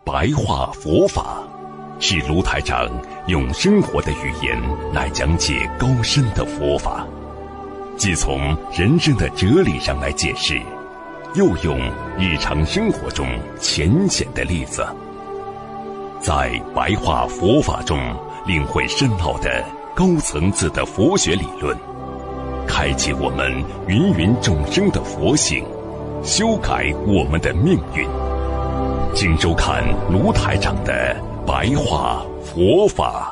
白话佛法，是卢台长用生活的语言来讲解高深的佛法，既从人生的哲理上来解释，又用日常生活中浅显的例子，在白话佛法中领会深奥的高层次的佛学理论，开启我们芸芸众生的佛性，修改我们的命运。请收看卢台长的白话佛法。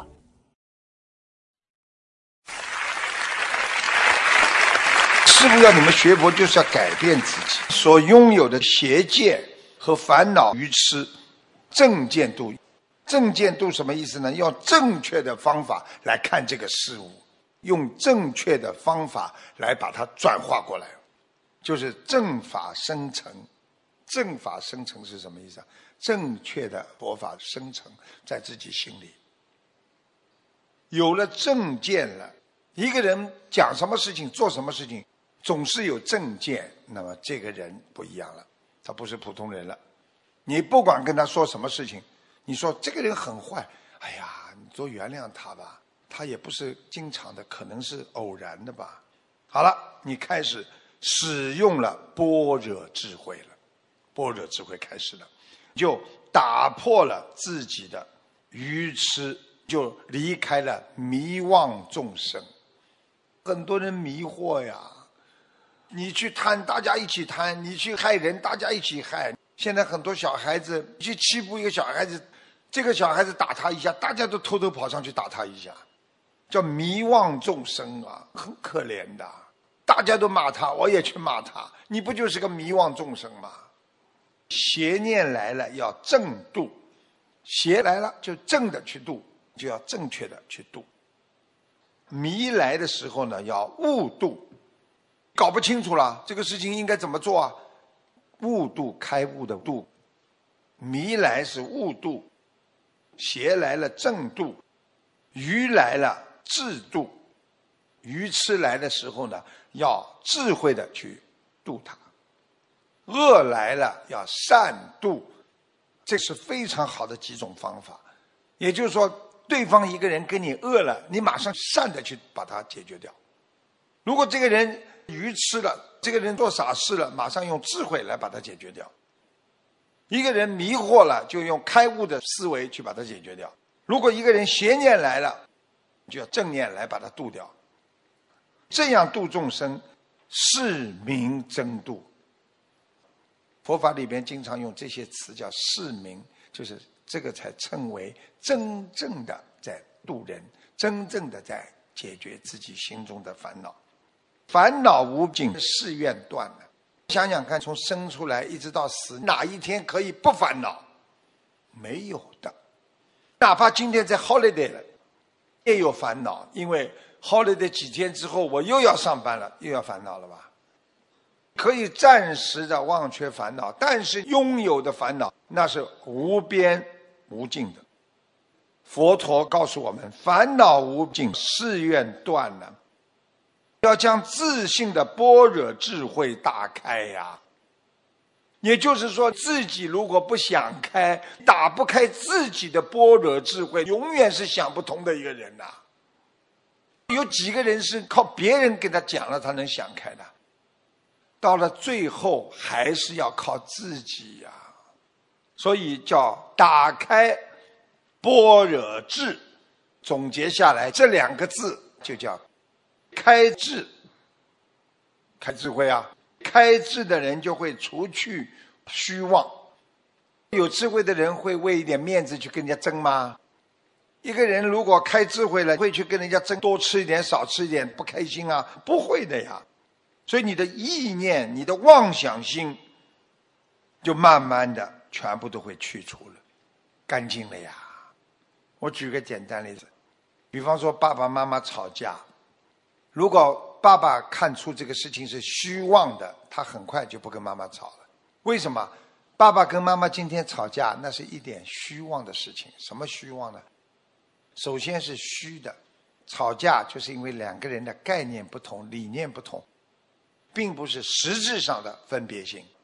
师父要你们学佛，就是要改变自己所拥有的邪见和烦恼愚痴，正见度。正见度什么意思呢？用正确的方法来看这个事物，用正确的方法来把它转化过来，就是正法生成。正法生成是什么意思啊？正确的佛法生成在自己心里。有了正见了，一个人讲什么事情做什么事情总是有正见，那么这个人不一样了，他不是普通人了。你不管跟他说什么事情，你说这个人很坏，哎呀，你多原谅他吧，他也不是经常的，可能是偶然的吧。好了，你开始使用了般若智慧了，般若智慧开始了，就打破了自己的愚痴，就离开了迷妄众生。很多人迷惑呀，你去贪，大家一起贪；你去害人，大家一起害。现在很多小孩子去欺负一个小孩子，这个小孩子打他一下，大家都偷偷跑上去打他一下，叫迷妄众生啊，很可怜的。大家都骂他，我也去骂他，你不就是个迷妄众生吗？邪念来了要正度，邪来了就正的去度，就要正确的去度。迷来的时候呢，要悟度，搞不清楚了这个事情应该怎么做啊？悟度，开悟的度。迷来是悟度，邪来了正度，愚来了智度。愚痴来的时候呢，要智慧的去度它。恶来了要善度，这是非常好的几种方法。也就是说，对方一个人跟你恶了，你马上善的去把它解决掉。如果这个人愚痴了，这个人做傻事了，马上用智慧来把它解决掉。一个人迷惑了，就用开悟的思维去把它解决掉。如果一个人邪念来了，就要正念来把它度掉。这样度众生，是名真度。佛法里边经常用这些词叫是名，就是这个才称为真正的在度人，真正的在解决自己心中的烦恼。烦恼无尽，誓愿断了。想想看，从生出来一直到死，哪一天可以不烦恼？没有的。哪怕今天在 holiday 了，也有烦恼，因为 holiday 几天之后我又要上班了，又要烦恼了吧？可以暂时的忘却烦恼，但是拥有的烦恼那是无边无尽的。佛陀告诉我们，烦恼无尽，誓愿断了。要将自信的般若智慧打开呀。也就是说，自己如果不想开，打不开自己的般若智慧，永远是想不通的一个人呐。有几个人是靠别人给他讲了他能想开的？到了最后还是要靠自己呀。所以叫打开般若智，总结下来这两个字就叫开智。开智慧啊，开智的人就会除去虚妄。有智慧的人会为一点面子去跟人家争吗？一个人如果开智慧了，会去跟人家争多吃一点少吃一点不开心啊？不会的呀。所以你的意念，你的妄想心就慢慢的全部都会去除了，干净了呀。我举个简单例子，比方说爸爸妈妈吵架，如果爸爸看出这个事情是虚妄的，他很快就不跟妈妈吵了。为什么？爸爸跟妈妈今天吵架，那是一点虚妄的事情。什么虚妄呢？首先是虚的，吵架就是因为两个人的概念不同，理念不同，并不是实质上的分别性。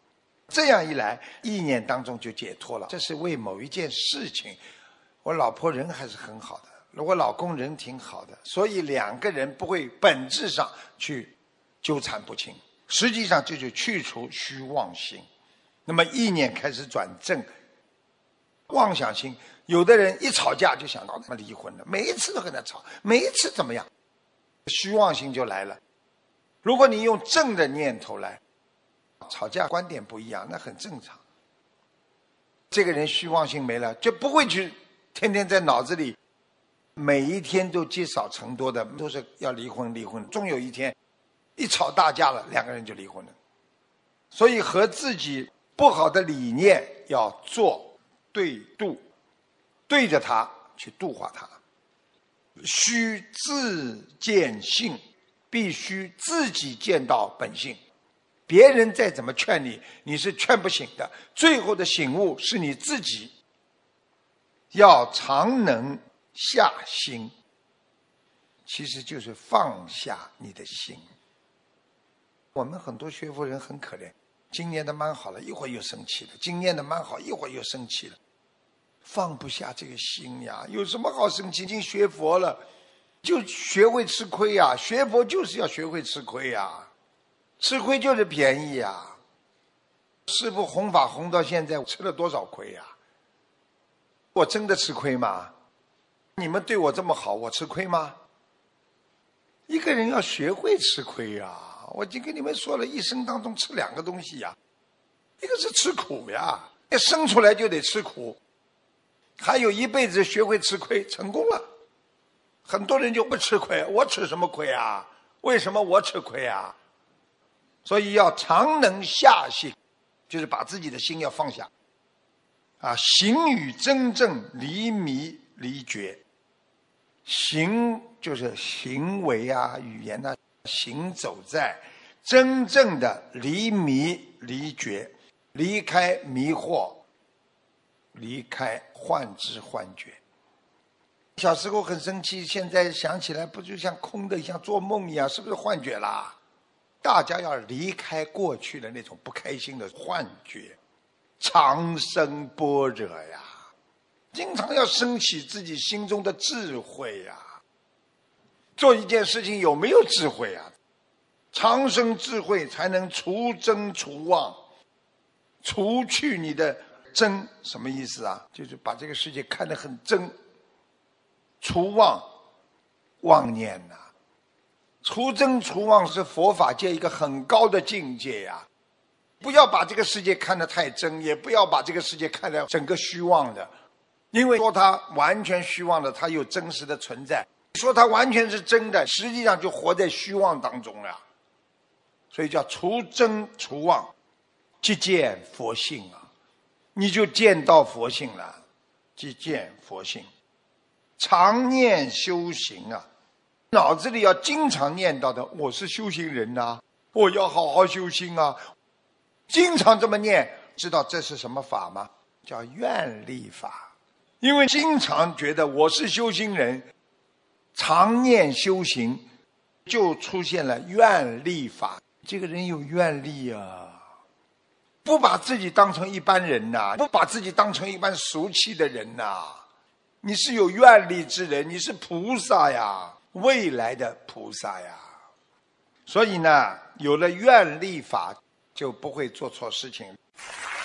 这样一来，意念当中就解脱了。这是为某一件事情，我老婆人还是很好的，我老公人挺好的，所以两个人不会本质上去纠缠不清。实际上这就去除虚妄心，那么意念开始转正。妄想心，有的人一吵架就想到他们离婚了，每一次都跟他吵，每一次怎么样，虚妄心就来了。如果你用正的念头来，吵架观点不一样，那很正常。这个人虚妄心没了，就不会去天天在脑子里每一天都积少成多的都是要离婚，终有一天一吵大架了，两个人就离婚了。所以和自己不好的理念要做对度，对着他去度化他。须自见性，必须自己见到本性。别人再怎么劝你，你是劝不醒的。最后的醒悟是你自己。要常能下心，其实就是放下你的心。我们很多学佛人很可怜，今年的蛮好了，一会儿又生气了；今年的蛮好，一会儿又生气了，放不下这个心呀。有什么好生气？已经学佛了，就学会吃亏呀。学佛就是要学会吃亏呀，吃亏就是便宜呀。师父弘法弘到现在，吃了多少亏呀？我真的吃亏吗？你们对我这么好，我吃亏吗？一个人要学会吃亏呀。我已经跟你们说了，一生当中吃两个东西呀，一个是吃苦呀，生出来就得吃苦，还有一辈子学会吃亏，成功了。很多人就不吃亏，我吃什么亏啊？为什么我吃亏啊？所以要常能下心，就是把自己的心要放下啊，行与真正离迷离觉。行就是行为啊，语言啊，行走在真正的离迷离觉，离开迷惑，离开幻知幻觉。小时候很生气，现在想起来不就像空的，像做梦一样，是不是幻觉啦？大家要离开过去的那种不开心的幻觉，长生般若呀，经常要升起自己心中的智慧呀。做一件事情有没有智慧啊？长生智慧才能除真除妄，除去你的真。什么意思啊？就是把这个世界看得很真。除妄，妄念呐，除真除妄是佛法界一个很高的境界呀。不要把这个世界看得太真，也不要把这个世界看得整个虚妄的。因为说它完全虚妄的，它有真实的存在；说它完全是真的，实际上就活在虚妄当中了。所以叫除真除妄，即见佛性啊，你就见到佛性了，即见佛性。常念修行啊，脑子里要经常念叨的，我是修行人啊，我要好好修心啊，经常这么念。知道这是什么法吗？叫愿力法。因为经常觉得我是修行人，常念修行，就出现了愿力法。这个人有愿力啊，不把自己当成一般人呐，不把自己当成一般俗气的人呐。你是有愿力之人，你是菩萨呀，未来的菩萨呀。所以呢，有了愿力法，就不会做错事情。